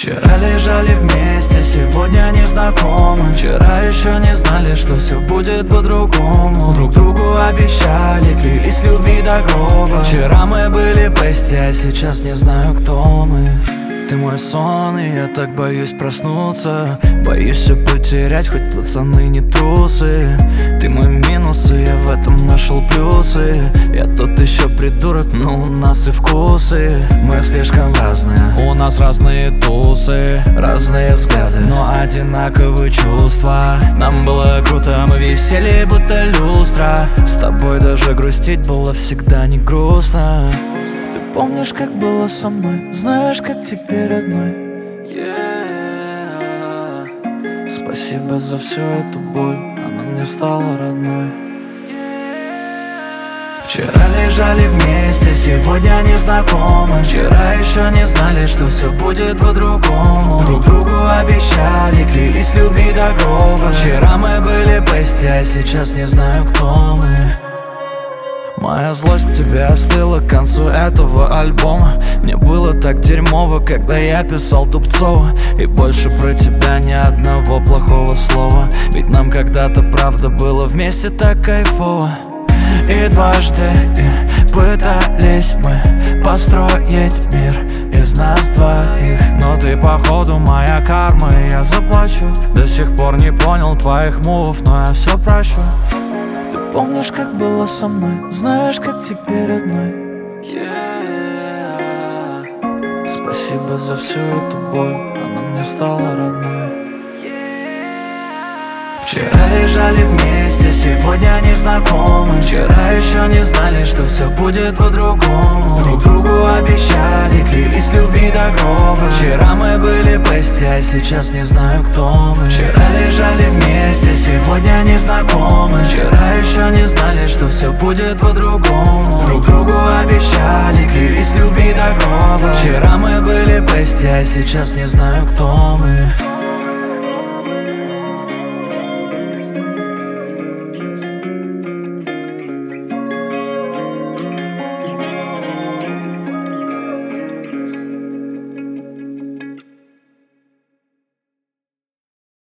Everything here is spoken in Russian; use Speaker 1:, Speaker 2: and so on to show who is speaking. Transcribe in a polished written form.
Speaker 1: Вчера лежали вместе, сегодня не знакомы. Вчера еще не знали, что все будет по-другому. Друг другу обещали, клялись любви до гроба. Вчера мы были бести, а сейчас не знаю, кто мы. Ты мой сон, и я так боюсь проснуться. Боюсь все потерять, хоть пацаны не трусы. Ты мой минус, и я в этом нашел плюсы. Я тот еще придурок, но у нас и вкусы. Мы слишком разные, у нас разные тусы, разные взгляды, но одинаковые чувства. Нам было круто, мы висели будто люстра. С тобой даже грустить было всегда не грустно. Помнишь, как было со мной, знаешь, как теперь одной. Спасибо за всю эту боль, она мне стала родной. Вчера лежали вместе, сегодня не знакомы. Вчера еще не знали, что все будет по-другому. Друг другу обещали, клялись любви до гроба. Вчера мы были бести, а сейчас не знаю, кто мы. Моя злость к тебе остыла к концу этого альбома. Мне было так дерьмово, когда я писал Дубцова. И больше про тебя ни одного плохого слова. Ведь нам когда-то правда было вместе так кайфово. И дважды пытались мы построить мир из нас двоих. Но ты походу моя карма, и я заплачу. До сих пор не понял твоих мувов, но я все прощу. Помнишь, как было со мной, знаешь, как теперь одной. Спасибо за всю эту боль, она мне стала родной. Вчера лежали вместе, сегодня не знакомы. Вчера еще не знали, что все будет по-другому. Друг другу обещали, клялись любви до гроба. Вчера мы были бести, а сейчас не знаю, кто мы. Вчера лежали вместе, сегодня не знакомы. Вчера еще не знали, что все будет по-другому. Друг другу обещали, клялись любви до гроба. Вчера мы были бести, а сейчас не знаю, кто мы.